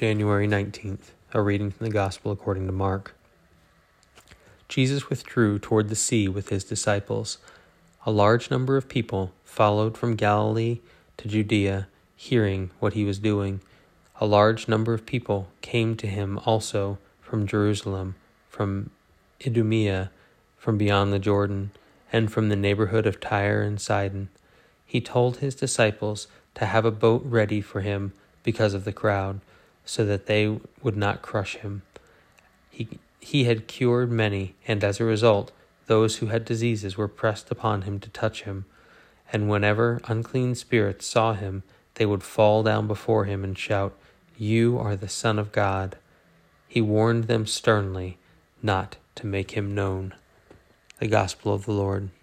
January 19th, a reading from the Gospel according to Mark. Jesus withdrew toward the sea with his disciples. A large number of people followed from Galilee to Judea, hearing what he was doing. A large number of people came to him also from Jerusalem, from Idumea, from beyond the Jordan, and from the neighborhood of Tyre and Sidon. He told his disciples to have a boat ready for him because of the crowd, so that they would not crush him. He had cured many, and as a result, those who had diseases were pressed upon him to touch him. And whenever unclean spirits saw him, they would fall down before him and shout, "You are the Son of God." He warned them sternly not to make him known. The Gospel of the Lord.